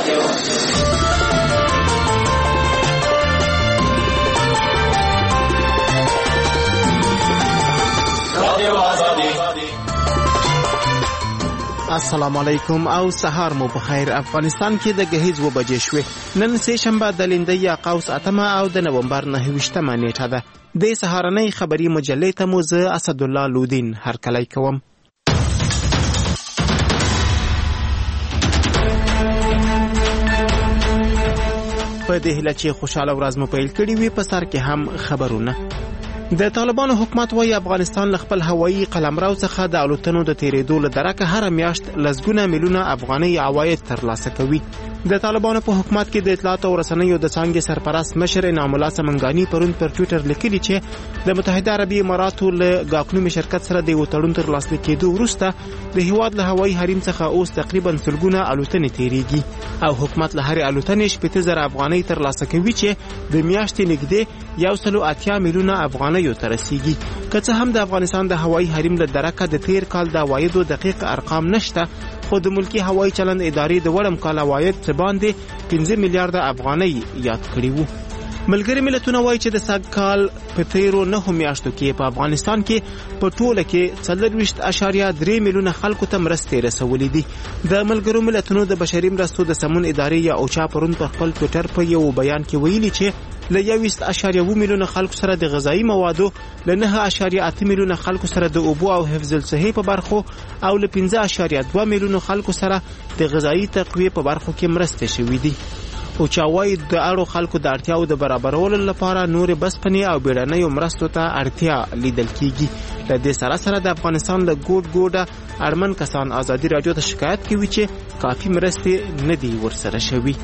السلام علیکم او سهار مو بخیر. افغانستان کې د گهیز و بجې شوې. نن سه شنبه د لیندۍ یا قوس اتمه او د نومبر 9مه نیټه ده. د سهارنۍ خبری مجلې ته مو زه اسد الله لودین هرکلی کوم. په دې هیله چې خوشاله ورځ مو پیل کړې وي، په سر کې هم خبرونه. د طالبانو حکومت وايي افغانستان له خپل هوایي قلمرو څخه د الوتنو د تیرېدو له درکه هر میاشت لسګونه میلیونه افغاني عواید ترلاسه کوي. د طالبانو په حکومت کې د اطلاعات او رسنیو د څانګې سرپرست مشر انعام الله سمنګانی پرون پر ټوئیټر لیکلي چې د متحده عربي اماراتو له گاکنومي شرکت سره د یو تړون ترلاسه کېدو وروسته د هیواد له هوایي حریم څخه اوس تقریبا سلګونه الوتنې تیریږي او حکومت له هرې الوتنې 80,000 افغانۍ ترلاسه کوي چې د میاشتې نږدې 180 میلیونه افغانۍ ته رسیږي. که څه هم د افغانستان د هوایي حریم له درکه د تیر کال د عوایدو دقیق ارقام نشته، خو د ملکی هوایي چلند ادارې د وړم کال عواید څه باندې 15 میلیارډ افغانۍ یاد کړي وو. ملګري ملتونه وایي چې د سږ کال په تیرو 9 میاشتو کې په افغانستان کې په ټوله کې 40.3 میلیونه خلکو ته مرستې رسولې دي. د ملګرو ملتونو د بشري مرستو د سمون ادارې یا اوچا پرون په خپل ټوئیټر په یو بیان کې ویلي چې له 1.1 میلیونه خلکو سره د غذایی موادو، له 9.8 میلیونه خلکو سره د اوبو او حفظ الصحې په برخو او له 15.2 میلیونه خلکو سره د غذایی تقویه په برخو کې مرستې شوې دي. او چاوای د اړو خلکو د اړتیاو د برابرولو لپاره نور بسپنې او بیړنیو مرستو ته اړتیا لیدل کیږي. له دې سره د افغانستان له ګوډه اړمن کسان ازادي راډیو ته شکایت کوي چې کافي مرستې نه دي ورسره شوي.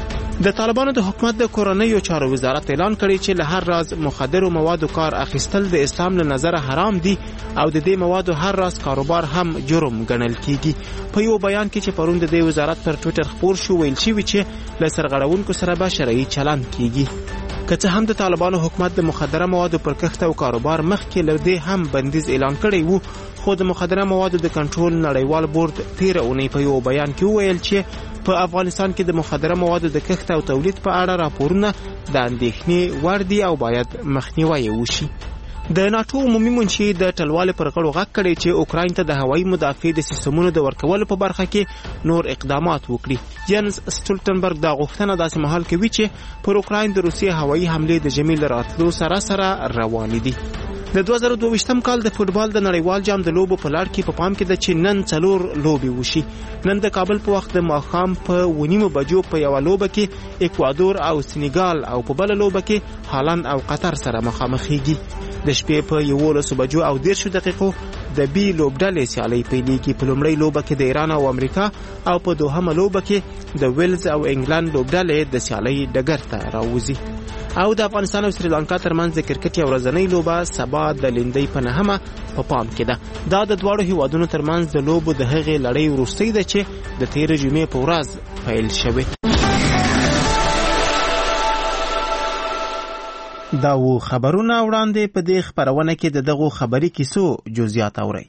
د طالبانو د حکومت د کورنیو چارو وزارت اعلان کړی چې له هر راز مخدرو موادو کار اخیستل د اسلام له نظره حرام دي او د دې موادو هر راز کاروبار هم جرم ګڼل کیږي. په یو بیان کې چې پرون د دې وزارت پر ټوئیټر خپور شو، ویل شوی چې له سرغړونکو سره به شرعي چلند کیږي. که څه هم د طالبانو حکومت د مخدره موادو پر کښت او کاروبار مخکې له دې هم بندیز اعلان کړی وو، خو د مخدره موادو د کنټرول نړیوال بورډ 13 اونۍ په یو بیان کې وویل چې په افغانستان کې د مخدره موادو د کښت او تولید په اړه راپورونه د اندېښنې وړ دي او باید مخنیوی وشي. د ناتو عمومي منشي د ټلوالې پر غړو غږ کړی چې اوکراین ته د هوایي مدافع د سیستمونو د ورکولو په برخه کې نور اقدامات وکړي. جنس سټولټنبرګ دا غوښتنه داسې مهال کوي چې پر اوکراین د روسیې هوایي حملې د ژمي له راتلو سره روانې دي. د 2022 کال د فوټبال د نړیوال جام د لوبو په لړ کې په پام کې د چې نن 4 لوبې وشي. نن د کابل په وخت د ماښام په 9 بجو په یو لوبه کې اکوادور او سنیګال او په بل لوبه کې هالند او قطر سره مخامخېږي. د شپې په 11 بجو او 10 دقیقو د بي لوبډلې سیالي پیلېږي. په لومړۍ لوبه کې د ایران او امریکا او په دوهمه لوبه کې د ویلز او انګلند لوبډلې د سیالي ډګر ته راوځي. او د افغانستان او سریلانکا ترمنځ د کرکټ یو ورځنۍ لوبه سبا د لیندۍ په 9مه په پام کې ده. دا د دواړو هیوادونو ترمنځ د لوبو د هغې لړۍ وروستۍ ده چې د تېرې جمعې په ورځ پیل شوې. دا و خبرونه وړاندې په دې خبرونه کې د دغو خبري کیسو جزئیات اورئ.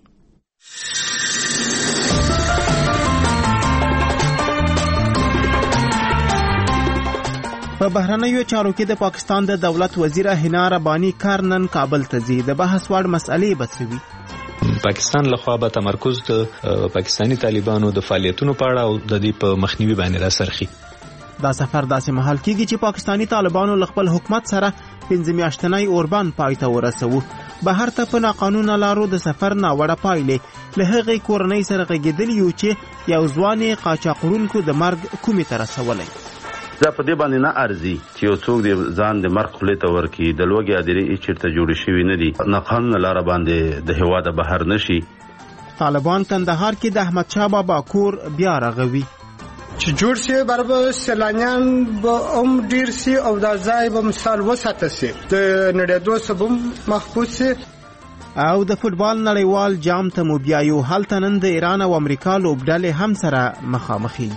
په بهرنیو چارو کې د پاکستان د دولت وزیر حنا ربانی کارنن کابل ته ځي. د بحث وړ مسئلې بڅوي. پاکستان لخوا به تمرکز د پاکستانی طالبانو د فعالیتونو په اړه او د دې په مخنیوي باندې راسرخي. دا سفر داسې مهال کېږي چې پاکستانی طالبانو له خپل حکومت سره 15 میاشتنی اوربان پای ته ورسوه. بهر ته په ناقانونه لارو د سفر ناوړه پایلې له هغې کورنۍ سره غږېدلي یو چې یو ځوان یې قاچاقړونکو د مرګ کومې ته رسولی. دا په دې باندې نه ارزي چې یو څوک د ځان د مرګ خولې ته ورکړي. د لوږې هدیرې هېڅ چېرته جوړې شوي نه دي. ناقانونه لاره باندې د هېواده بهر نه شي. طالبان کندهار کې د احمدشاه بابا کور بیا رغوي. چې جوړ شي برابر سیلانیان به ډیر شي او دا ځای به مثال وساتل شي، د نړېدو سبب محفوظ شي. او د فوټبال نړیوال جام ته مو بیا یو هلته نن د ایران او امریکا لوبډلې هم سره مخامخي.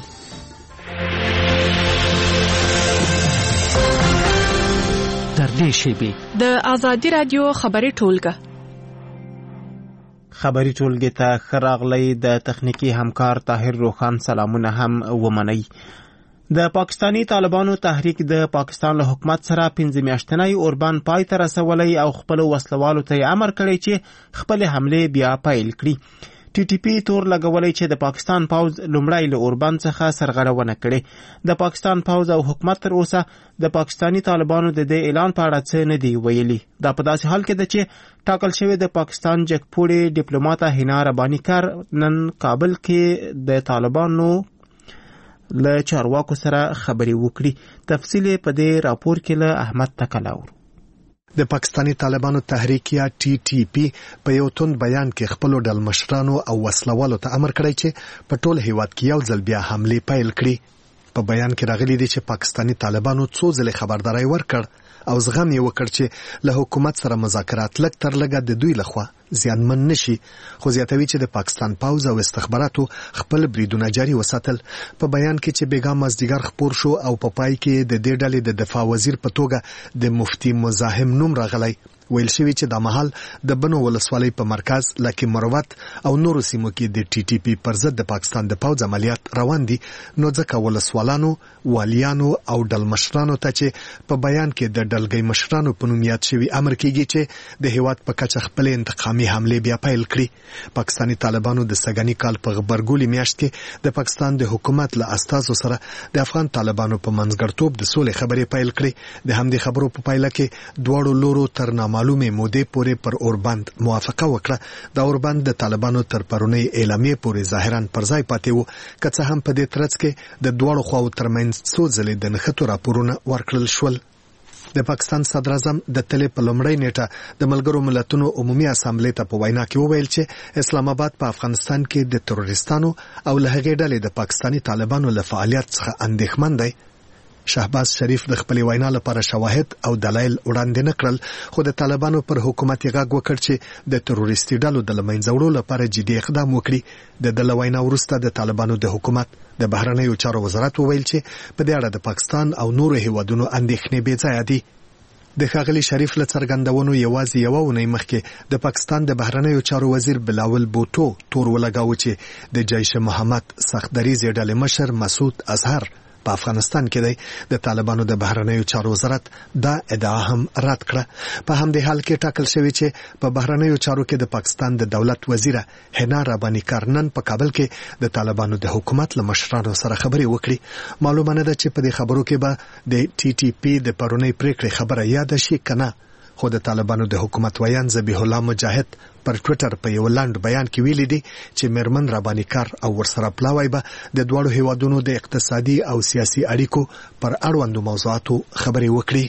تر دې شیبې د آزادي رادیو خبري ټولګه خبري ټولګه ته خراغلی د تخنیکی همکار طاهر روخان سلامونه هم ومني. د پاکستانی طالبانو تحریک د پاکستان له حکومت سره 15 میاشتنی اوربان پای ته رسولای او خپل وسلوالو ته امر کړی چې خپل حمله بیا پیل کړي. ټي ټي پی تور لګولای چې د پاکستان پوز لومړی له اوربان څخه سرغړونه کړي. د پاکستان پوز او حکومت تر اوسه د پاکستانی طالبانو د دې اعلان په اړه څه نه دی ویلي. دا په داسې حال کې ده چې ټاکل شوی د پاکستان جګپوړي ډیپلوماټ حنا ربانی کار نن کابل کې د طالبانو له چارواکو سره خبري وکړي. تفصیل په دې راپور کې له احمد تکلاور. د پاکستانی طالبانو تحریک یا ټي ټي پی په یو توند بیان کې خپل ډل مشرانو او وسلوالو ته امر کړی چې په ټول هیواد کې یو ځل بیا حمله پیل کړي. په بیان کې راغلي دي چې پاکستانی طالبانو څو ځله خبرداري ورکړ او زغم یې وکړ چې له حکومت سره مذاکرات لږ تر لږه د دوی لخوا زیانمن نشي. خو زیاتوي چې د پاکستان پوز او استخباراتو خپل بریدونه جاري وساتل. په بیان کې چې بیګا مازدیګر خبر شو او په پای کې د دې ډلې د دفاع وزیر په توګه د مفتی مزاحم نوم راغلی. ویل شوی چې د محل د بنو ولسوالۍ په مرکز لکه مروت او نورو سیمو کې د ټي ټي پی پر ضد د پاکستان د پوز عملیات روان دي. نو ځکه ولسوالانو والیانو او ډل مشرانو ته چې په بیان کې د ډلګۍ مشرانو په نوم یاد شوی امر کیږي چې د هیواد په کچه خپل انتقامي حمله بیا پیل کړي. پاکستانی طالبانو د سګنی کال په غبرګولي میاشت کې د پاکستان د حکومت له استازو سره د افغان طالبانو په منځګړتوب د سولې خبرې پیل کړي. د همدې خبرو په پایله کې دواړو لورو تر معلومه مودې پورې پر اوربند موافقه وکړه. دا اوربند د طالبانو تر پرونی اعلامیه پورې ظاهرا پر ځای پاتې وو، که څه هم په دې ترڅ کې د دواړو خواو ترمنځ څو ځلې د نښتو راپورونه ورکړل شول. د پاکستان صدر اعظم د تلې په لومړۍ نیټه د ملګرو ملتونو عمومي اسامبلې ته په وینا کې وویل چې اسلام آباد په افغانستان کې د تروریستانو او له هغې ډلې د پاکستانی طالبانو له فعالیت څخه اندېښمن دی. شهباز شریف د خپل وینا لپاره شواهد او دلایل وړاندې نه کړل، خو د طالبانو پر حکومت یې غږ وکړ چې د تروریستي ډلو د له منځه وړلو لپاره جدي اقدام وکړي. د دې وینا وروسته د طالبانو د حکومت د بهرنیو چارو وزارت وویل چې په دې اړه د پاکستان او نورو هیوادونو اندېښنې بې ځایه دي. د ښاغلي شریف له څرګندونو یوازې یوه اونۍ مخکې د پاکستان د بهرنیو چارو وزیر بلاول بوټو تور ولګاوه چې د جیش محمد سختدریزې ډلې مشر مسعود اظهر په افغانستان کې دی. د طالبانو د بهرنیو چارو وزارت دا ادعا هم رد کړه. په همدې حال کې ټاکل شوی چې په بهرنیو چارو کې د پاکستان د دولت وزیره حنا ربانی کار نن په کابل کې د طالبانو د حکومت له مشرانو سره خبرې وکړي. معلومه نه ده چې په دې خبرو کې به د ټي ټي پی د پرونی پریکړې خبره یاد شي کنه. خو د طالبانو د حکومت ویان ذبیح الله مجاهد پر ټوئیټر په یو لاند بیان کې ویلي دي چې میرمن ربانی کار او ورسره پلاوی به د دواړو هیوادونو د اقتصادي او سیاسي اړیکو پر اړوندو موضوعاتو خبرې وکړي.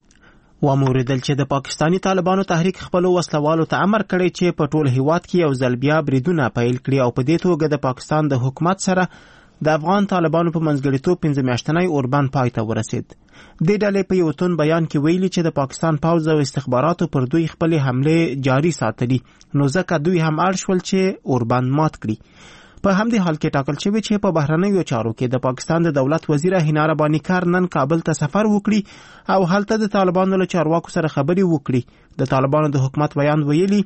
وموریدل چې د پاکستانی طالبانو تحریک خپل وسلوالو ته امر کړی چې په ټول هیواد کې یو ځل بیا بریدونه پیل کړي او په دې توګه د پاکستان د حکومت سره د افغان طالبانو په منځګړیتوب 15 میاشتنی اوربان پای ته ورسید. د ډلې په یو تون بیان کې ویلي چې د پاکستان پوز او استخباراتو پر دوی خپل حمله جاری ساتلي، نو ځکه دوی هم اړ شول چې اوربان مات کړي. په همدې حال کې ټاکل شوی چې په بهرنیو چارو کې د پاکستان د دولت وزیر حنا ربانی کار نن کابل ته سفر وکړي او هلته د طالبانو له چارواکو سره خبرې وکړي. د طالبانو د حکومت بیان ویلي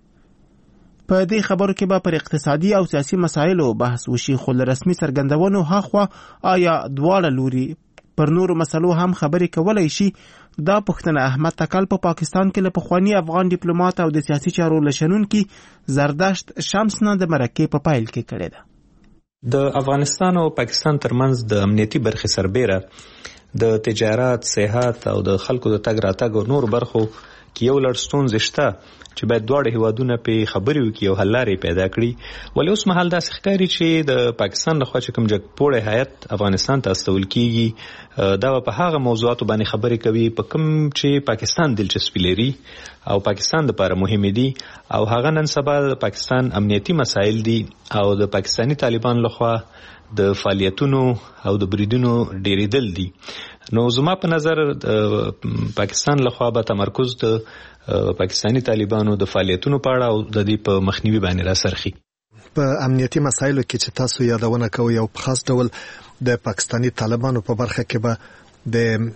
په دې خبرو کې به پر اقتصادي او سیاسي مسایلو بحث وشي، خو له رسمي څرګندونو هاخوا آیا دواړه لوري پر نورو مسلو هم خبرې کولای شي. دا پوښتنه احمد تکل په پاکستان کې له پخوانی افغان ډیپلوماټ او د سیاسي چارو لشنونکي زردشت شمس نه د مرکې په پایل کې کړې ده. د افغانستان او پاکستان ترمنځ د امنیتي برخې سربېره د تجارت، صحت او د خلکو د تګ راتګ او نور برخو کې یو لړ ستونزې شته چې باید دواړه هیوادونه په خبرې وکړي او حل لارې پیدا کړي. ولې اوس مهال داسې ښکاري چې د پاکستان لخوا چې کوم جګپوړی هیات افغانستان ته استول کیږي دا په هغه موضوعاتو باندې خبرې کوي په کوم چې پاکستان دلچسپي لري او پاکستان لپاره مهمه دي او هغه نن سبا د پاکستان امنیتي مسایل دي او د پاکستانی طالبان لخوا د فعالیتونو او د بریدونو ډیریدل دي. نو زما په نظر پاکستان لخوا به تمرکز د پاکستانی طالبانو د فعالیتونو په اړه او د دې په مخنیوي باندې راسرخي. په امنیتي مسایلو کې چې تاسو یادونه کوئ او په خاص ډول د پاکستانی طالبانو په برخه کې به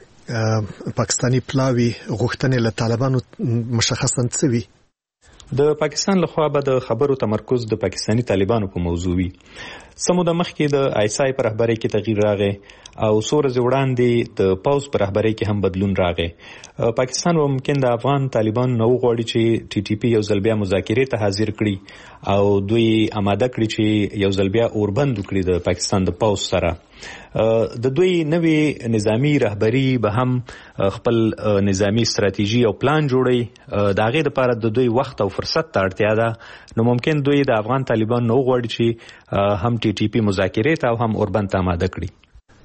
د پاکستانی پلاوی غوښتنې له طالبانو مشخصاً څه وي؟ د پاکستان لخوا به د خبرو تمرکز د پاکستانی طالبانو په موضوع وي. سمو د مخکې د آیسای په رهبرۍ کې تغییر راغی او څو ورځې وړاندې د پوز په رهبرۍ کې هم بدلون راغی. پاکستان به ممکن د افغان طالبان نو غواړي چې ټي ټي پی یو ځل بیا مذاکرې ته حاضر کړي او دوی آماده کړي چې یو ځل بیا اوربند وکړي د پاکستان د پوز سره. د دوی نوې نظامی رهبری به هم خپل نظامی ستراتیژي او پلان جوړي. د هغې دپاره د دوی وخت او فرصت ته اړتیا ده. نو ممکن دوی د افغان طالبان نو غواړي چې هم ټي ټي پی مذاکرې ته او هم اوربند ته آماده کړي.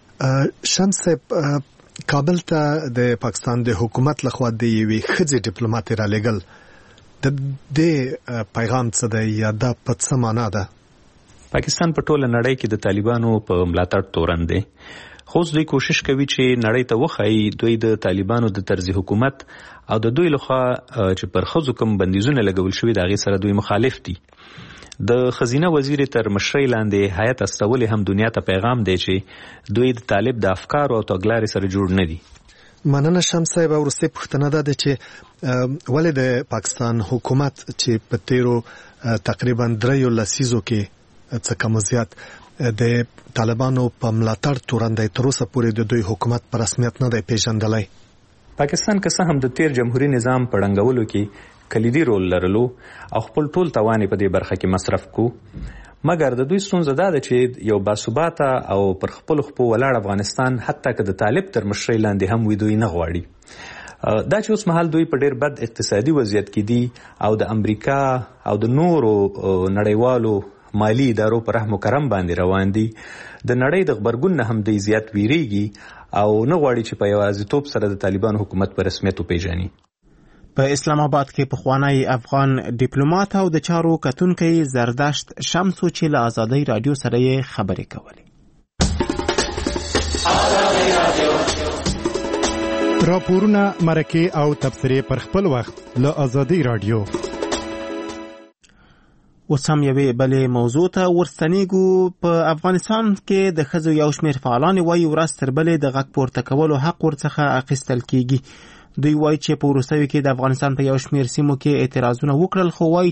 شمس صاحب، کابل ته د پاکستان د حکومت لخوا د یوې ښځې ډیپلوماټ رالېږل د دې پیغام څه دی یا دا په څه معنا ده؟ پاکستان په ټوله نړۍ کې د طالبانو په ملاتړ تورن دی، خو دوی کوشش کوي چې نړۍ ته وښایي دوی د طالبانو د طرز حکومت او د دوی لخوا چې پر ښځو کوم بندیزونه لګول شوي د هغې سره دوی مخالف دي. د خزینه وزیر تر مشرۍ لاندې هیئت استولې هم دنیا ته پیغام دی چې دوی د طالب د افکارو او تګلارې سره جوړ نه دي. مننه شمس صاحب. وروستۍ پوښتنه دا ده چې ولې د پاکستان حکومت چې په تیرو تقریبا 3 لسیزو کې څه کم زیات د طالبانو په ملاتړ تورن دی، تر اوسه پورې د دوی حکومت په رسمیت نه دی پیژندلی؟ پاکستان که څه هم د تیر جمهوریت نظام په ړنګولو کې کلیدي رول لرلو او خپل ټول توان په دې برخه کې مصرف کو، مګر د دوی ستونزه دا ده چې یو باثباته او پر خپل خپو ولاړ افغانستان حتی که د طالب تر مشرۍ لاندې هم وي دوی نه غواړي. دا چې اوس مهال دوی په ډیر بد اقتصادي وضعیت کې دي او د امریکا او د نورو نړیوالو مالی ادارو پر رحم و کرم باندې روان دي، د نړۍ د غبرګون نه هم دوی زیات ویریږي او نه غواړي چې په یوازیتوب سره د طالبانو حکومت په رسمیت وپیژني. په اسلام آباد کې پخوانی افغان ډیپلوماټ او د چارو کتونکی زردشت شمسو چې له آزادۍ رادیو سره یې خبرې کولې. راپورونه، مرکې او تبصرې پر خپل وخت له آزادۍ رادیو. اوس هم یوې بلې موضوع ته ورستنیږو. په افغانستان کې د ښځو یو شمېر فعالان وایي ورځ تر بلې د غږ پورته کولو حق ورڅخه اخیستل کیږي. دوی وایي چې په وروستیو کې د افغانستان په یو شمېر سیمو کې اعتراضونه وکړل، خو وایي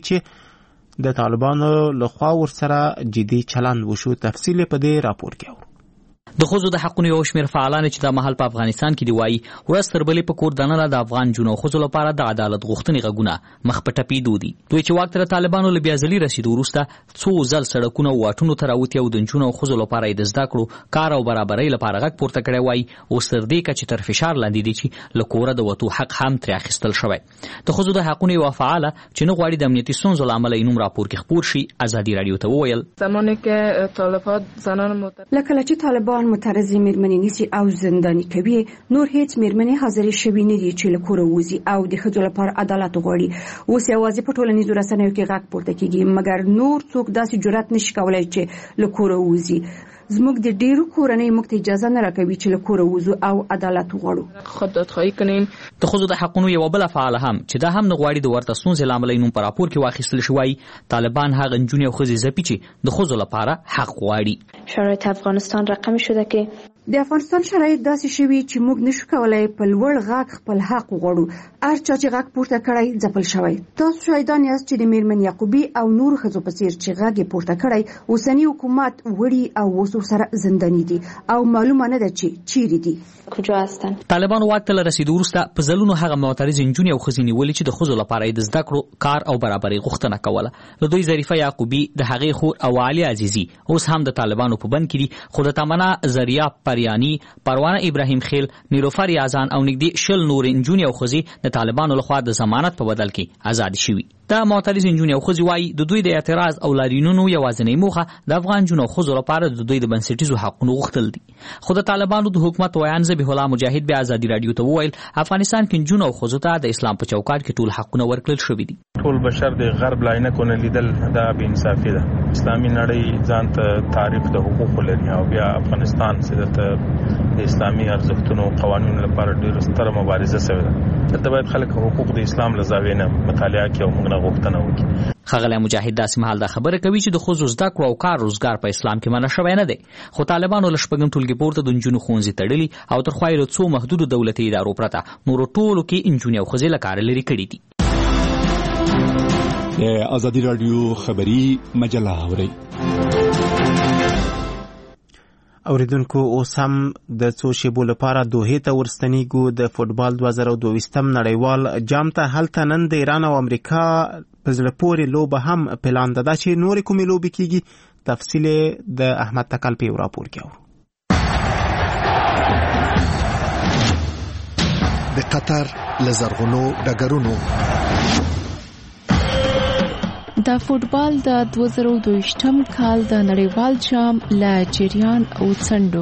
چې د طالبانو لخوا ورسره جدي چلند وشو. تفصیل په دې راپور کې اورو. د ښځو د حقونو یو شمېر فعالان چې دا مهال په افغانستان کې دی وایي ورځ تر بلې په کور دننه د افغان جنو ښځو لپاره د عدالت غوښتنې غږونه مخ په ټپېدو دي. دوی چې واک ته د طالبانو له بیازلي رسېدو وروسته څو ځل سړکونه او واټونو ته راوتي او د نجونو او ښځو لپاره یې د زده کړو، کار او برابرۍ لپاره غږ پورته کړی وایي اوس تر دې کچې تر فشار لاندې دي چې له کوره د وتو حق هم ترې اخیستل شوی. د ښځو د حقونو یوه فعاله چې نه غواړي د امنیتي ستونزو له امله یې نوم راپور کې خپور شي ازادي راډیو ته وویل زمانی که طالبان زنان لکه چې طالبان مترضی میرمنې نیسي او زنداني کوي، نور هیڅ میرمنې حاضرې شوي نه دي چې له کوره وځي او د ښځو لپاره عدالت وغواړي. اوس یوازې په ټولنیزو رسنیو کې غږ پورته کیږي، مګر نور څوک داسې جرأت نشي کولی چې له کوره وځي. زموږ د ډیرو کورنۍ موږ ته اجازه نه راکوي چې له کوره وځو او عدالت وغواړو، خود دادخواهی کنیم. د ښځو د حقونو یوه بله فعاله هم چې دا هم نه غواړي د ورته ستونزې له امله یې نوم په راپور کې واخیستل شي وایي طالبان هغه نجونې او ښځې ځپي چې د ښځو لپاره حق غواړي. شرایط افغانستان رقمی شده که د افغانستان شرایط داسې شوي چې موږ نشو کولای په لوړ غږ خپل حق وغواړو. هر چا چې غږ پورته کړی ځپل شوی. تاسو شاهدان یاست چې د میرمن یعقوبي او نور ښځو په څیر چې غږ یې پورته کړی اوسني حکومت وړي او اوس ورسره زنداني دي او معلومه نه ده چې چیرې دي. کجا هستن؟ طالبانو واک ته له رسېدو وروسته په ځلونو هغه معترضې نجونې او ښځې نیولې چې د ښځو لپاره یې د زده کړو، کار او برابرۍ غوښتنه کوله. له دوی ظریفه یعقوبي، د هغې خور او علي عزیزي اوس هم د طالبانو په بند کې دي، خو د تمنا زریاب پریانی، پروانه ابراهیم خیل، نیلوفر یازان او نږدې 20 نورې نجونې او ښځې د طالبانو لخوا د ضمانت په بدل کې آزاد شوي. دا معترضې نجونې او ښځې وایي د دوی د اعتراض او لاریونونو یوازینۍ موخه د افغان نجونو او ښځو لپاره د دوی د بنسټیزو حقونو غوښتل دي. خو د طالبانو د حکومت ویان ذبیح الله مجاهد بیا ازادي راډیو ته وویل افغانستان کې نجونو او ښځو ته د اسلام په چوکاټ کې ټول حقونه ورکړل شوي دي. ټول بشر د غرب لاینکونه لیدل دا بې انصافي ده. اسلامي نړۍ ځان ته تعریف د حقوقو لري او بیا افغانستان چې د اسلامي ارزښتونو او قوانینو لپاره ډېره ستره مبارزه شوې ده. دلته باید خلک حقوق د اسلام له زاویې نه مطالعه کړي او موږ نه غوښتنه وکړي. ښاغلی مجاهد داسې مهال دا خبره کوي چې د ښځو زده کړو او کار روزګار په اسلام کې منع شوی نه دی، خو طالبانو له 6 ټولګې پورته د نجونو ښوونځي تړلي او تر خوا یې له څو محدودو دولتي ادارو پرته نورو ټولو کې نجونې او ښځې له کاره لرې کړي دي. د ازادي راډیو خبري مجله اورئ. اوریدونکو اوس هم د څو شیبو لپاره دوحې ته ورستنیږو. د فوټبال 2022 نړیوال جام ته هلته نن د ایران او امریکا په زړه پورې لوبه هم پلان ده چې نورې کومې لوبې کیږي. تفصیل د احمد تکل په راپور کې اورو. د قطر لزرغونو ډګرونو د فوټبال د 2022 کال د نړیوال جام لا جریان او څنډو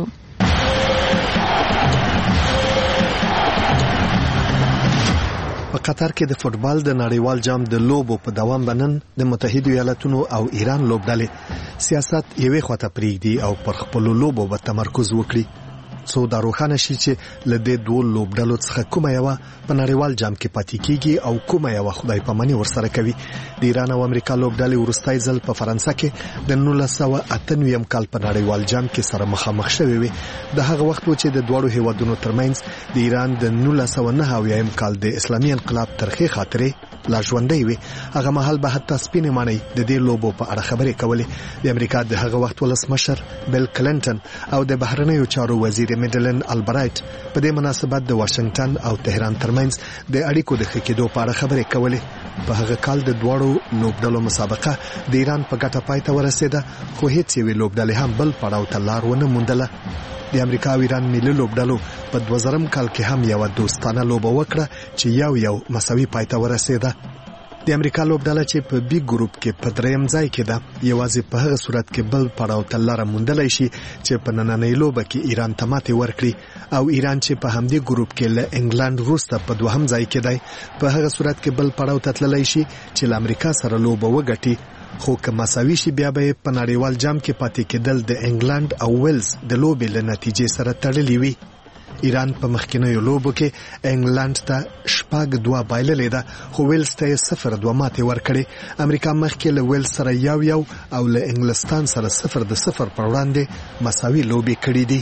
په قطر کې د فوټبال د نړیوال جام د لوبو په دوام بنن د متحده ایالاتونو او ایران لوبډلې سیاست یوې خواته پریږدي او پر خپل لوبو به تمرکز وکړي. څو دا روښانه شي چې له دې دوه لوبډلو څخه کومه یوه په نړیوال جام کې پاتې کیږي او کومه یوه خدای پاماني ورسره کوي. د ایران او امریکا لوبډلې وروستۍ ځل په فرانسه کې د 1998 کال په نړیوال جام کې سره مخامخ شوې وي. د هغه وخت چې د دوړو هیوادونو ترمنځ د ایران د 1999 کال د اسلامي انقلاب ترخې خاطرې لا ژوندۍ وي. هغه مهال به حتی سپینې مانۍ د دې لوبو په اړه خبرې کولې. د امریکا د هغه وخت ولسمشر بیل کلینټن او د بهرنیو چارو وزیر میډلن البرایټ په دې مناسبت د واشنگټن او تهران ترمنځ د اړیکو د ښه کېدو په اړه خبرې کولې. په هغه کال د دوړو لوبډلو مسابقه د ایران په ګټه پای ته ورسېده، خو هیڅ یوې لوبډلې هم بل پړاو ته لار ونه موندله. د امریکا او ایران ملي لوبډلو په 2000 کال کې هم یو دوستانه لوبه وکړه چې یو مساوي پای ته ورسېده. د امریکا لوبډله چې په بي ګروپ کې په دریم ځای کې ده، یوازې په هغه صورت کې بل پړاو ته لار موندلای شي چې په نننۍ لوبه کې ایران ته ماتې ورکړي، او ایران چې په همدې ګروپ کې له انګلند وروسته په دوهم ځای کې دی، په هغه صورت کې بل پړاو ته تللی شي چې له امریکا سره لوبه وګټي. خو که مساوي شي بیا به په نړیوال جام کې پاتې کېدل د انګلند او ویلز د لوبې له نتیجې سره تړلي وي. ایران په مخکینیو لوبو کې انګلند ته 6-2 بایللې ده، خو ویلز ته 0-2 ماتې ورکړې. امریکا مخکې له ویلز سره 1-1 او له انګلستان سره 0-0 پر وړاندې مساوي لوبې کړې دي.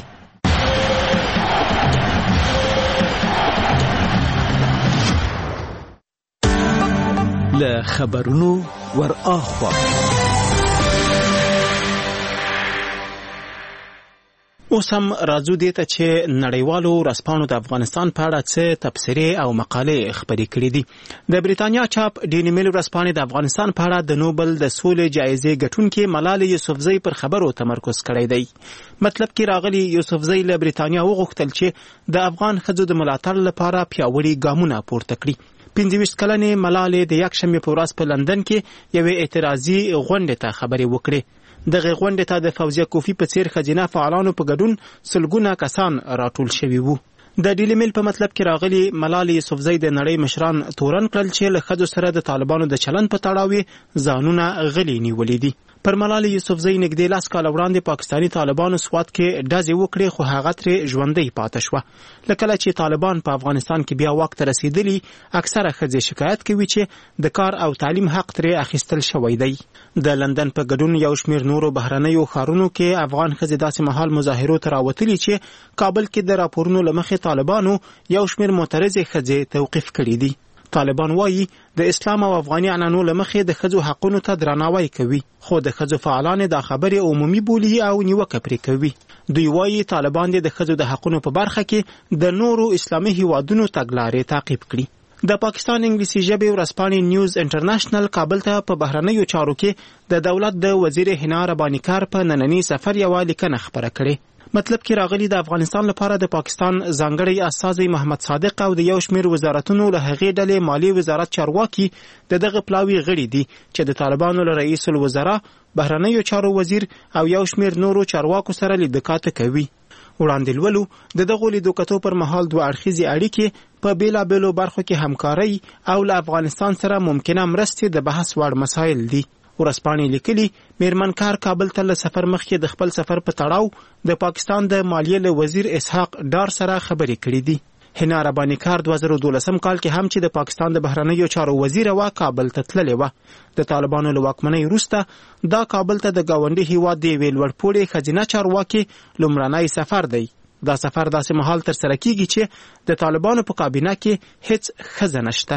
له خبرونو ور اخوا اوس هم راځو دې ته چې نړیوالو ورځپاڼو د افغانستان په اړه څه تبصرې او مقالې خپرې کړې دي. د بریتانیا چاپ ډیلی میل ورځپاڼې د افغانستان په اړه د نوبل د سولې جایزې ګټونکې ملالۍ یوسفزۍ پر خبرو تمرکز کړی دی. مطلب کې راغلي یوسفزۍ له بریتانیا وغوښتل چې د افغان ښځو د ملاتړ لپاره پیاوړي ګامونه پورته کړي. 25 کلنې ملالۍ د یکشنبې په ورځ په لندن کې یوې اعتراضي غونډې ته خبرې وکړې. دغه غونډې ته د فوزیه کوفی په څیر ښځینه فعالانو په ګډون سلګونه کسان راټول شوي وو. د ډیلی میل په مطلب کې راغلي ملالۍ یوسفزۍ د نړۍ مشران تورن کړل چې له ښځو سره د طالبانو د چلند په تړاو ځانونه غلي نیولي دي. پر ملالۍ یوسفزۍ نږدې 10 کاله وړاندې پاکستاني طالبانو سوات کې ډزې وکړې، خو هغه ترې ژوندۍ پاتې شوه. لکه چې طالبان په افغانستان کې بیا واک ته رسیدلي، اکثره ښځې شکایت کوي چې د کار او تعلیم حق ترې اخیستل شوی دی. د لندن په ګډون یو شمېر نورو بهرنیو ښارونو کې افغان ښځې داسې مهال مظاهرو ته راوتلي چې کابل کې د راپورونو له مخې طالبانو یو شمېر معترضې ښځې توقیف کړي دي. طالبان وایي د اسلام او افغاني عنعنو له مخې د ښځو حقونو ته درناوی کوي، خو د ښځو فعالان دا خبرې عمومي بولي او نیوکه پرې کوي. دوی وایي طالبان د ښځو د حقونو په برخه کې د نورو اسلامي هیوادونو تګلارې تعقیب کړي. د پاکستان انګلیسي ژبې ورځپاڼې نیوز انټرنیشنل کابل ته په بهرنیو چارو کې د دولت د وزیر حنا رباني کار په نننی سفر یوه لیکنه خپره کړې. مطلب کې راغلي د افغانستان لپاره د پاکستان ځانګړی استازی محمد صادق او د یو شمېر وزارتونو له هغې ډلې مالی وزارت چارواکي د دغه پلاوي غړي دي چې د طالبانو له رئیس الوزرا، بهرنیو چارو وزیر او یو شمېر نورو چارواکو سره لیدکاته کوي. وړاندې لولو د دغو لیدکاتو پر مهال دوه اړخیزې اړیکې په بیلابیلو برخو کې همکارۍ او له افغانستان سره ممکنه مرستې د بحث وړ مسایل دي. ورځپاڼې لیکلي میرمن کار کابل ته له سفر مخکې د خپل سفر په تړاو د پاکستان د مالیې له وزیر اسحاق ډار سره خبرې کړې دي. حنا رباني کار 2012 کال کې هم چې د پاکستان د بهرنیو چارو وزیر و کابل ته تللې و. د طالبانو له واکمنۍ وروسته دا کابل ته د گاونډي هیواد دی ویل ورپورې خزینه چارواکي لومړنی سفر دی. دا سفر داسې مهال تر سره کیږي چې د طالبانو په کابینه کې هیڅ ښځه نشته.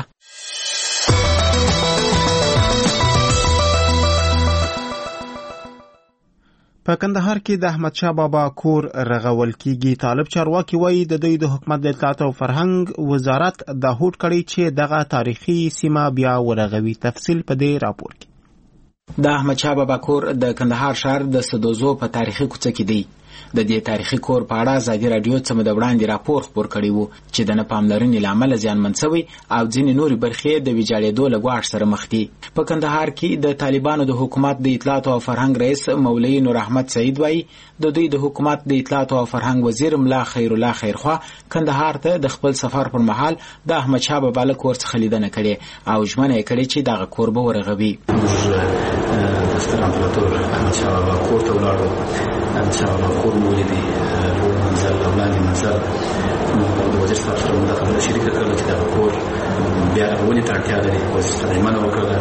په کندهار کې د احمد شاه بابا کور رغول کیږي. طالب چارواکي وایي د دوی د حکومت د اطلاعات او فرهنګ وزارت دا هوډ کړی چې دغه تاریخي سیمه بیا ورغوي. تفصیل په دې راپور کې. د احمد شاه بابا کور د کندهار ښار د سدوزو په تاریخي کوڅه کې دی. د دې تاریخي کور په اړه ازادي راډیو څه مده وړاندې راپور خپور کړی وو چې د نه پاملرنې له امله زیانمن شوی او ځینې نورې برخې د ویجاړېدو له ګواښ سره مخ دي. په کندهار کې د طالبانو د حکومت د اطلاعات او فرهنګ رئیس مولوي نور احمد سعید وایي د دوی د حکومت د اطلاعات او فرهنګ وزیر ملا خیر الله خیرخوا کندهار ته د خپل سفر پر مهال د احمد شاه بابا له کور څخه لیدنه کړې او ژمنه یې کړې چې دغه کور به ورغوي. ستر امپراتور احمد شاه بابا کور ته ولاړو. احمد شاه بابا کور مو ولیدی، لوړ منزل او لاندې منزل. د وزیر صاحب سره مو دا خبره شریکه کړله چې دغه کور بیا رغونې ته اړتیا لري. وزیر صاحب ژمنه وکړله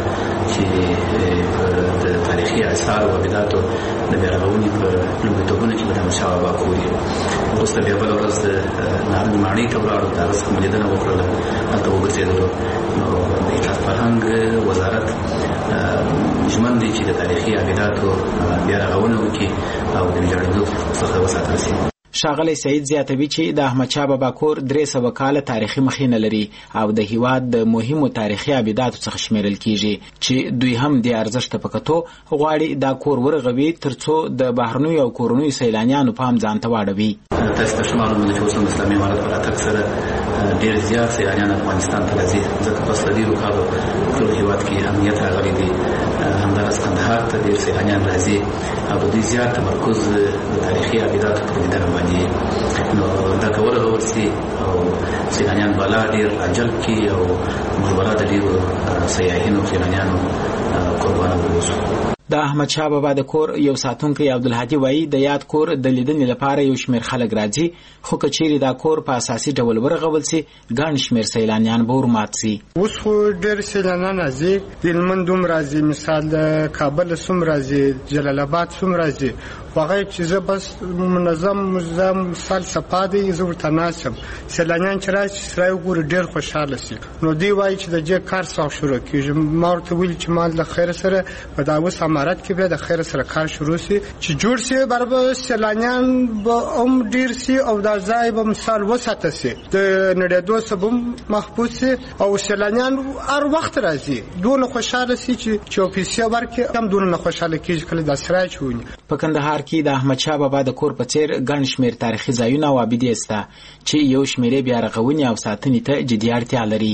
چې د تاریخي اثار او ابداتو د بیا رغونې په لومړیتوبونو کې به د احمد شاه بابا کور وي. وروسته بیا بله ورځ د نارنج ماڼۍ ته ولاړو، د هغه څخه مو لیدنه وکړله، هلته وګرځېدلو. نو د اطلاعات فرهنګ وزارت ژمن دی چې د تاریخي ابداتو بیا رغونه وکړي او د ویجاړېدو څخه وساتل شي. ښاغلی سعید زیاتوي چې د احمد شاه بابا کور 300 کاله تاریخي مخینه لري او د هیواد د مهمو تاریخي ابداتو څخه شمیرل کیږي چې دوی هم د ارزښت په کتو غواړي دا کور ورغوي ترڅو د بهرنیو او کورنیو سیلانیانو پام ځان ته واړوي. تاسو ته شمارو چې اوس د اسلامي امارت په راتګ سره ډېر زیات سیلانیان افغانستان ته راځي، ځکه پس له ډېرو کالو ټول هیواد کې امنیت راغلی دی. همداراز کندهار ته ډېر سیلانیان راځي او د دوی زیات تمرکز د تاریخي ابداتو پر لیدنه باندې. نو دا که ورغول سي او سیلانیان بالا ډېر راجلب کړي او موږ بالا د ډېرو سیاحینو سیلانیانو قربانه واوسو. د احمد شاه بابا د کور یو ساتونکی عبدالهادي وایي د یاد کور د لیدنې لپاره یو شمېر خلک راځي، خو که چیرې دا کور په اساسي ډول ورغول سي ګڼ شمېر سیلانیان به ورمات سي. اوس خو ډېر سیلانیان راځي، د هلمند هم راځي، مثال د کابل هم راځي، جلال آباد هم راځي. هغه چې زه بس منظم مثال صفا دی زه ورته ناست یم. سیلانیان چې راشي سړی وګوري ډېر خوشحاله سي. نو دوی وایي چې د دې کار څه شروع کېږي. ما ورته ویلي چې ما له خیر سره په دا اوس امارت کې بیا د خیر سره کار شروع سي چې جوړ سي، برابر سیلانیان به هم ډېر سي او دا ځای به مثال وساته سي، د نړېدو سبب محفوظ سي او سیلانیان هر وخت راځي. دونه خوشحاله سي چې پیسې ورکړي هم دونه نه خوشحاله کېږي کله دا سړی چې وني. په کندهار کې د احمد شاه بابا د کور په څیر ګڼ شمېر تاریخي ځایونه او ابدې شته چې یو شمېر بیا رغونې او ساتنې ته جدي اړتیا لري.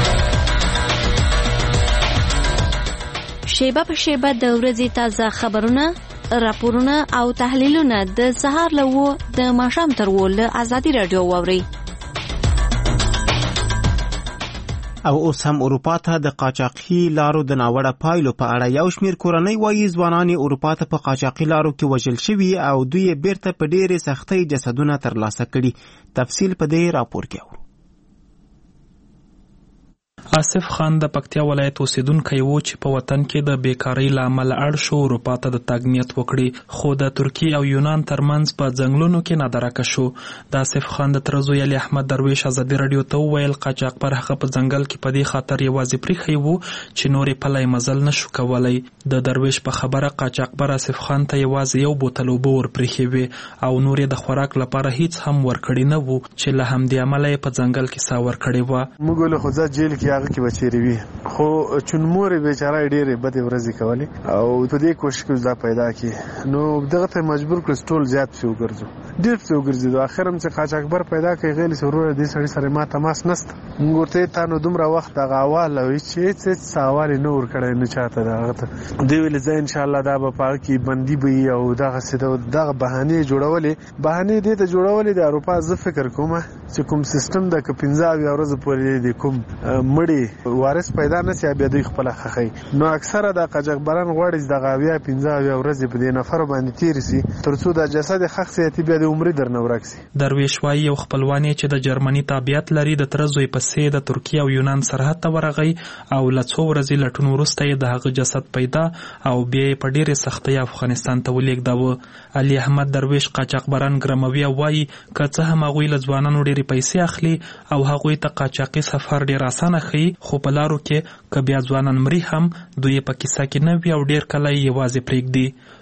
شیبه په شیبه د ورځې تازه خبرونه، راپورونه او تحلیلونه د سهار له 9 د ماښام تر 10 له ازادي راډیو واورئ. او اوس هم اروپا ته د قاچاقي لارو د ناوړه پایلو په اړه یو شمېر کورنۍ وایي ځوانان اروپا ته په قاچاقي لارو کې وژل شوي او دوی بیرته په ډېرې سختۍ جسدونه ترلاسه کړي. تفصیل په دې راپور کې اورو. آصف خان د پکتیا ولایت اوسیدونکی و چې په وطن کې د بیکاری له امله اړ شو اروپا ته د تګ نیت وکړي، خو د ترکیې او یونان ترمنځ په ځنګلونو کې نادرکه شو. د آصف خان د تره زوی علي احمد درویش ازادي راډیو ته وویل قاچاق پر هغه په ځنګل کې په دې خاطر یوازې پریښی و چې نورې پلی مزل نشو کولی. د درویش په خبره قاچاق پر آصف خان ته یوازې یو بوتل اوبه ورپریښې وې او نور د خوراک لپاره هیڅ هم ورکړي نه وو چې له همدې امله یې په ځنګل کې ساه ورکړې وه. موږ له خو ځه جیل کې هغه کې بچېرې وي، خو چون مور بیچاره ډېرې بدې ورځې کولې او په دې کوشش کې دا پیدا کړي. نو دغه ته مجبور کړ ټول زیات پسې وګرځو، ډېر پسې وګرځېدو. اخر هم چې قاچاقبر پیدا کړي غیلې چې وروره دې سړي سره ما تماس نسته. موږ ورته تا نو دومره وخت دغه احوال او هېڅ څه احوال یې نه ورکړی نه چاته دغه ته. دوی ویلې زه انشاءالله دا به په هغه کې بندي به وي او دغسې دغه بهانې جوړولې. بهانې دې ته جوړولې د اروپا زه فکر کوم چې کوم سیستم د که 15 ورځې پورې د کوم مړي وارث پیدا نشي بیا دوی خپل خخی. نو اکثره د قاچاقبران غواړي چې دغه بیا 15 ورځې په دې نفر باندې تیر سي ترڅو د جسد خخ سي بیا د عمر درنه ورک سي. درویش وايي یو خپلوان چې د جرمني تابعیت لري د تر زوی پسې د ترکیه او یونان سرحد ته ورغی او لڅو ورځې لټون وروسته د هغه جسد پیدا او بیا په ډېرې سختۍ افغانستان ته ولېږداوه. علي احمد درویش قاچاقبران ګرموي وايي که څه هم هغوی له ځوانانو ډېرې پیسې اخلي او هغوی ته قاچاقي سفر ډېر اسانه ښیي، خو په لارو کې که بیا ځوانان مري هم دوی په کیسه کې نه وي او ډېر کله یې یوازې پرېږدي.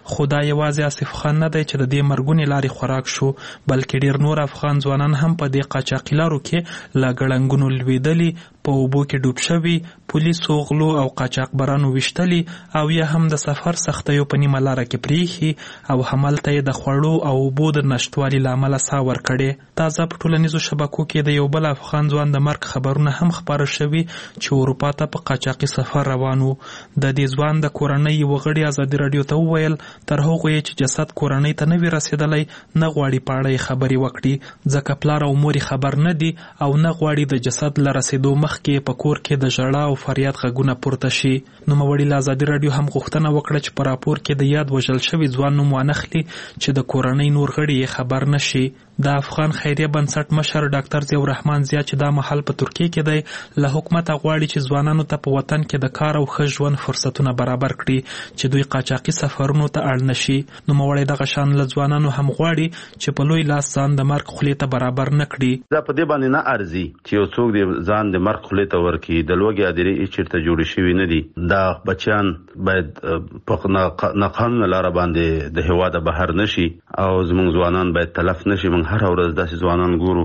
خو دا یوازې آصف خان نه دی چې د دې مرګونې لارې خوراک شو، بلکې ډیر نور افغان ځوانان هم په دې قاچاقي لارو کې له ګړنګونو لوېدلي، په اوبو کې ډوب شوي، پولیسو غلو او قاچاقبرانو ویشتلي او یا هم د سفر سختیو په نیمه لاره کې پریښي او همالته یې د خوړو او اوبو د نشتوالي له امله ساه ورکړې. تازه په ټولنیزو شبکو کې د یو بل افغان ځوان د مرګ خبرونه هم خپاره شوي چې اروپا ته په قاچاقي سفر روان و. د دې ځوان د کورنۍ یو غړي ازادي راډیو ته وویل تر هغو یې چې جسد کورنۍ ته نه وي رسېدلی نه غواړي په اړه یې خبرې وکړي، ځکه پلار او مور یې خبر نه دي او نه غواړي د جسد له رسېدو مخکې په کور کې د ژړا او فریاد غږونه پورته شي. نوموړي له ازادي راډیو هم غوښتنه وکړه چې په راپور کې د یاد وژل شوي ځوان نوم وانخلي چې د کورنۍ نور غړي یې خبر نه شي. د افغان خیریه بنسټ مشر ډاکټر ضیاء الرحمن ضیا چې دا مهال په ترکیه کې دی، له حکومته غواړي چې ځوانانو ته په وطن کې د کار او ښه ژوند فرصتونه برابر کړي چې دوی قاچاقي سفرونو ته اړ نه شي. نوموړی دغه شان له ځوانانو هم غواړي چې په لوی لاس ځان د مرګ خولې ته برابر نه کړي. دا په دې باندې نه ارزي چې یو څوک دې ځان د مرګ خولې ته ورکړي. د لوږې هدیرې هېڅ چېرته جوړې شوي نه دي. دا بچیان باید په ناقانونه لاره باندې د هېواده بهر نه شي او زموږ ځوانان باید تلف نه شي. موږ هره ورځ داسې ځوانان ګورو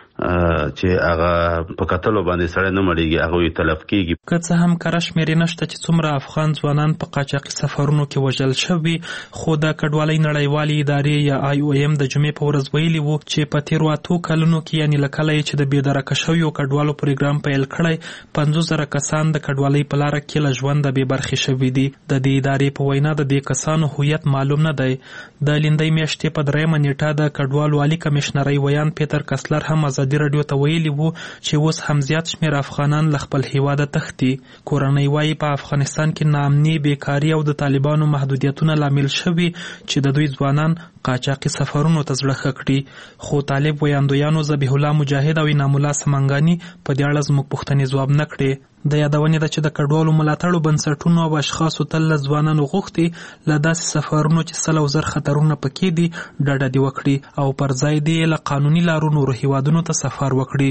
چې هغه په کتلو باندې سړی نه مړېږي، هغه یې تلف کېږي. که څه هم کره شمېرې نشته چې څومره افغان ځوانان په قاچاقي سفرونو کې وژل شوي، خو د کډوالۍ نړیوالې ادارې یا IOM د جمعې په ورځ ویلي وو چې په تېرو 8 کلونو کې یعنې له کله چې د بېدرکه شویو کډوالو پروګرام پیل کړی 50,000 کسان د کډوالۍ په لاره کې له ژونده بې برخې شوي دي. د دې ادارې په وینا د دې کسانو هویت معلوم نه دی. د لیندۍ میاشتې په 3 نیټه د کډوالو عالي کمشنرۍ ویان پیټر کسلر هم ازادي راډیو ته ویلي وو چې اوس هم زیات شمېر افغانان له خپل هیواده تښتي. کورنۍ وایي په افغانستان کې ناامني، بیکاري او د طالبانو محدودیتونه لامل شوي چې د دوی ځوانان قاچاقي سفرونو ته زړه ښه کړي. خو طالب ویاندویانو ذبیح الله مجاهد او انعام الله سمنګاني په دې اړه زموږ پوښتنې ځواب نه کړې. د یادونې ده چې د کډوالو ملاتړو بنسټونو او اشخاصو تل له ځوانانو غوښتي له داسې سفرونو چې سل او زر خطرونه پکې دي ډډه دې وکړي او پر ځای دې له قانوني لارو نورو هیوادونو ته سفر وکړي.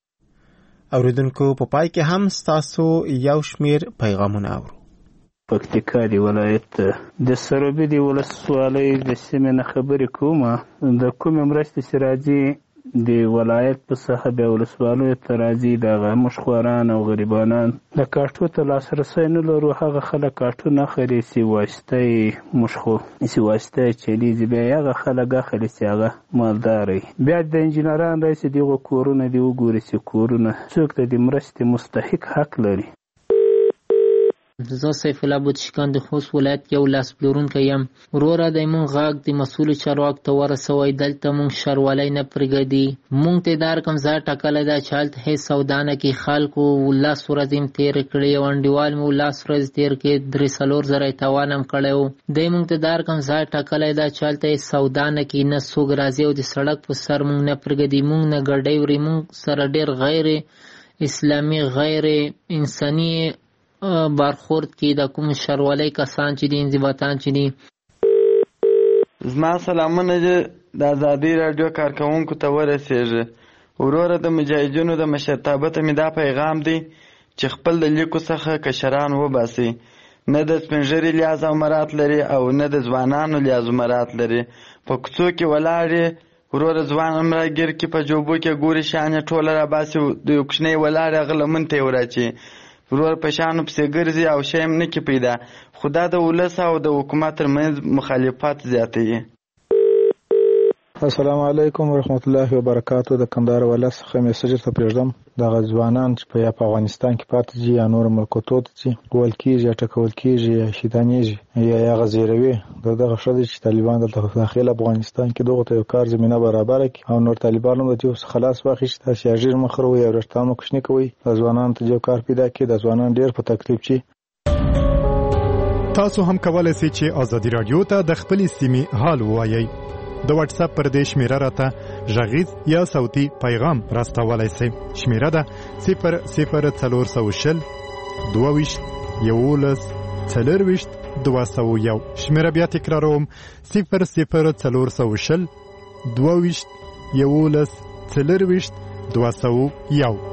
اوریدونکو په پای کې هم ستاسو یو شمیر پیغامونه اورو. پکتیکا دی ولایت د سروبي دی ولسوالۍ د سیمې نه خبرې کومه. د کومې مرستې چې راځي د ولایت په څخه بیا ولسوالیو ته راځي، دغه مشخواران او غریبانان د کاټو ته لاسرسی نه لرو. هغه خلک کاټو نه اخلي چې واسطه مشخو چې واسطه چلیږي، بیا هغه خلک اخلي چې هغه مالدار وي. بیا د انجینران راشي دغه کورونه دې وګوري چې کورونه څوک ته د مرستې مستحق حق لري. زه سیف الله بودشکان د خوست ولایت یو لاس پلورونکی یم. وروره د مونږ غږ د مسؤلو چارواکو ته ورسوئ. دلته مونږ شروالی نه پرېږدي. مونږ ته دا رقم ځای ټاکلی ده چې هلته هېڅ سودا نه کوي. خلکو 10 ورځې هم تېرې کړې، یو انډیوال مې 10 ورځې تېر کړې، 3-4 زره یې تاوان هم کړی و. دی مونږ ته دا رقم ځای ټاکلی ده چې هلته هېڅ سودا نه کوي، نه څوک راځي او د سړک په سر مونږ نه پرېږدي. مونږ نه ګډۍ وړي. مونږ سره ډېر غیر اسلامي، غیر انساني برخورد کې د کوم شروالی کسان چې دي، انضباطان چې دي. زما سلامونه د ازادي راډیو کارکوونکو ته ورسېږي. وروره د مجاهدینو د مشرتابه ته مې دا پیغام دی چې خپل د لیکو څخه کشران وباسي. نه د سپین ږیري لیاز او مرات لري او نه د ځوانانو لیاز او مرات لري. په کوڅو کې ولاړې وروره ځوان هم راګیر کې په جوبو کې ګوري شان یې ټوله راباسي. د یو کوچنی ولاړې هغه لمن ته یې وراچي. ورور په شانو پسې ګرځي او شی هم نه کې پیدا. خو دا د ولس او د حکومت ترمنځ مخالفت زیاتوي. السلام علیکم ورحمت الله وبرکاتو. د کندهار ولایت څخه میسج ته پرېږدم. دغه ځوانان چې په افغانستان کې پاتې دي یا نور ملکونو ته ځي، وول کېږي یا ټکول کېږي یا شیطانېږي یا هغه زیروي. دغه ښه دی چې طالبان دلته داخل افغانستان کې دغه ته یو کار زمینه برابره کړي او نور طالبان هم د دې خلاص واخیستي. تاسې اژیر مخ وروي او رښتانو کوشنې کوي د ځوانانو ته یو کار پیدا کړي. د ځوانان ډېر په تکلیف شي. تاسو هم کولای شئ چې ازادي راډیو ته د خپلې سیمې حال ووایئ. د واتس اپ پر دې شمیره راته غږیز یا صوتي پیغام راستولای شئ. شمیره ده 00420 22 11 40 201. شمیره بیا تکراروم 00420 22 11 40 201.